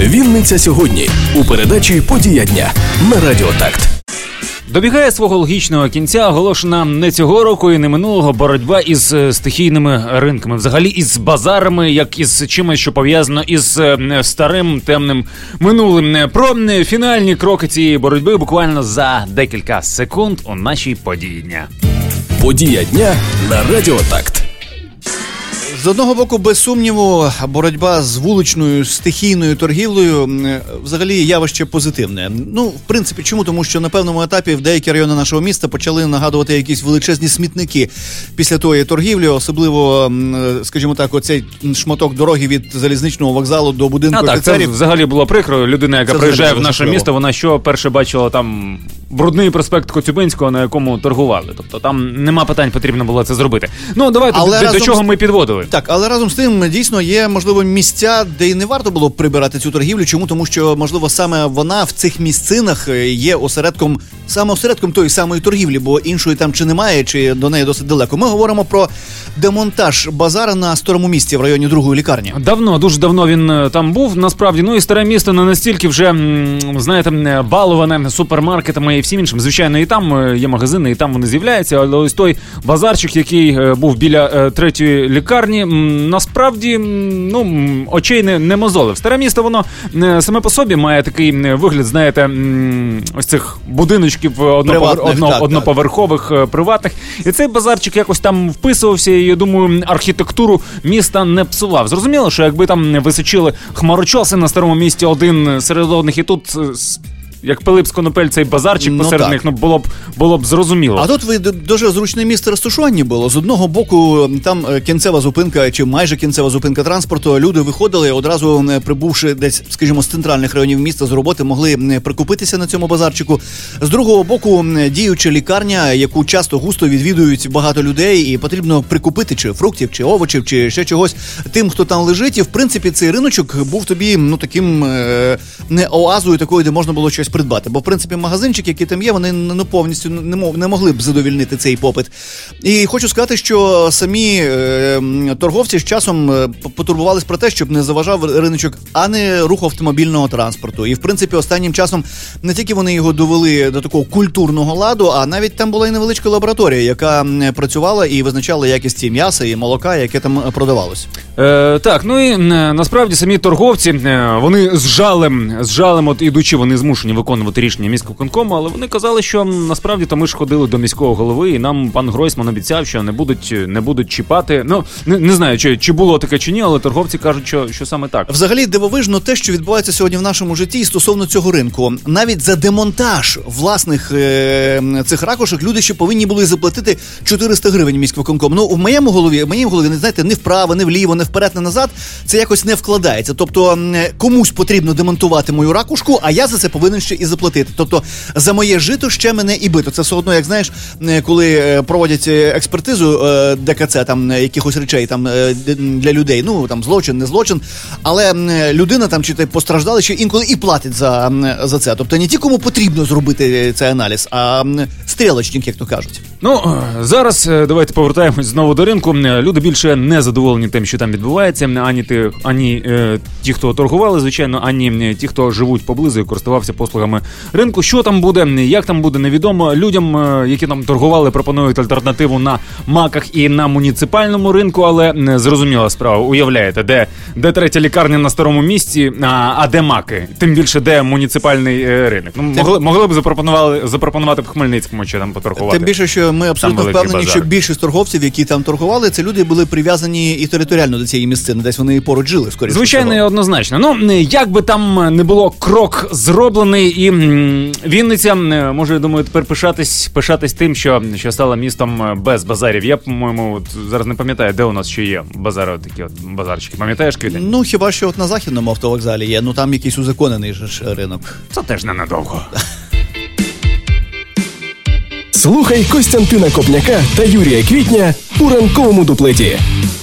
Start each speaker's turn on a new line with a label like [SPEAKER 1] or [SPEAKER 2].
[SPEAKER 1] Вінниця сьогодні у передачі «Подія дня» на Радіо Такт.
[SPEAKER 2] Добігає свого логічного кінця оголошена не цього року і не минулого боротьба із стихійними ринками. Взагалі із базарами, як із чимось, що пов'язано із старим темним минулим. Про фінальні кроки цієї боротьби буквально за декілька секунд у нашій «Події дня».
[SPEAKER 1] «Подія дня» на Радіо Такт.
[SPEAKER 3] З одного боку, без сумніву, боротьба з вуличною стихійною торгівлею взагалі явище позитивне. В принципі, чому? Тому що на певному етапі в деякі райони нашого міста почали нагадувати якісь величезні смітники після тої торгівлі, особливо, скажімо так, оцей шматок дороги від залізничного вокзалу до будинку офіцерів.
[SPEAKER 2] Це взагалі було прикро. Людина, яка приїжджає в наше місто, вона що перше бачила там брудний проспект Коцюбинського, на якому торгували. Тобто там нема питань, потрібно було це зробити. Давайте, до чого ми підводили.
[SPEAKER 3] Так, але разом з тим, дійсно, є, можливо, місця, де й не варто було б прибирати цю торгівлю. Чому? Тому що, можливо, саме вона в цих місцинах є осередком тої самої торгівлі, бо іншої там чи немає, чи до неї досить далеко. Ми говоримо про демонтаж базара на Старому місті в районі 2-ї лікарні.
[SPEAKER 2] Давно, дуже давно він там був, насправді. І Старе місто не настільки вже, знаєте, баловане супермаркетами і всім іншим. Звичайно, і там є магазини, і там вони з'являються, але ось той базарчик, який був біля 3-ї лікарні, насправді, очей не мозолив. Старе місто, воно саме по собі має такий вигляд, знаєте, ось цих будиночків одноповерхових, приватних. І цей базарчик якось там вписувався, і, я думаю, архітектуру міста не псував. Зрозуміло, що якби там височили хмарочоси на Старому місті один серед одних, і тут, як Пилип з Конопель, цей базарчик посеред них, було б зрозуміло.
[SPEAKER 3] А тут дуже зручне місце розташування було. З одного боку, там кінцева зупинка, чи майже кінцева зупинка транспорту. Люди виходили, одразу прибувши десь, скажімо, з центральних районів міста, з роботи, могли прикупитися на цьому базарчику. З другого боку, діюча лікарня, яку часто густо відвідують багато людей, і потрібно прикупити чи фруктів, чи овочів, чи ще чогось тим, хто там лежить. І, в принципі, цей риночок був тобі, таким не оазою такою, де можна було щось придбати. Бо, в принципі, магазинчик, який там є, вони повністю не могли б задовільнити цей попит. І хочу сказати, що самі торговці з часом потурбувались про те, щоб не заважав риночок, а не рух автомобільного транспорту. І, в принципі, останнім часом не тільки вони його довели до такого культурного ладу, а навіть там була і невеличка лабораторія, яка працювала і визначала якість і м'яса, і молока, яке там продавалось.
[SPEAKER 2] Так, і насправді самі торговці, вони з жалем, от ідучи, вони змушені виконувати рішення міськвиконкому, але вони казали, що насправді то ми ж ходили до міського голови, і нам пан Гройсман обіцяв, що не будуть чіпати. Не знаю, чи було таке чи ні, але торговці кажуть, що саме так.
[SPEAKER 3] Взагалі дивовижно те, що відбувається сьогодні в нашому житті стосовно цього ринку. Навіть за демонтаж власних цих ракушок люди ще повинні були заплатити 400 гривень міськвиконкому. В моїй голові, не знаєте, ні вправо, ні вліво, ні вперед, ні назад, це якось не вкладається. Тобто комусь потрібно демонтувати мою ракушку, а я за це повинен ще і заплатити. Тобто за моє жито ще мене і бито. Це все одно, як знаєш, коли проводять експертизу ДКЦ, там якихось речей там для людей, там злочин, не злочин, але людина там чи постраждала, чи інколи і платить за це. Тобто не ті, кому потрібно зробити цей аналіз, а стрілочник, як то кажуть.
[SPEAKER 2] Зараз давайте повертаємось знову до ринку. Люди більше не задоволені тим, що там відбувається, ані ті, хто торгували, звичайно, ані ті, хто живуть поблизу і користувався послугами ринку. Що там буде, як там буде, невідомо. Людям, які там торгували, пропонують альтернативу на маках і на муніципальному ринку, але зрозуміла справа. Уявляєте, де 3-я лікарня на Старому місті, а де маки? Тим більше, де муніципальний ринок. Могли б запропонувати в Хмельницькому чи там поторгувати.
[SPEAKER 3] Тим більше, що ми абсолютно впевнені, що більшість торговців, які там торгували, це люди були прив'язані і територіально до цієї місцини, десь вони поруч жили, скоріше.
[SPEAKER 2] Звичайно, і однозначно. Як би там не було, крок зроблений, і Вінниця може, я думаю, тепер пишатись тим, що стала містом без базарів. Я, по-моєму, зараз не пам'ятаю, де у нас ще є базари, такі базарчики. Пам'ятаєш, Квітень?
[SPEAKER 3] Хіба що на Західному автовокзалі є, там якийсь узаконений ж ринок.
[SPEAKER 2] Це теж ненадовго.
[SPEAKER 1] Слухай Костянтина Копняка та Юрія Квітня у ранковому дуплеті.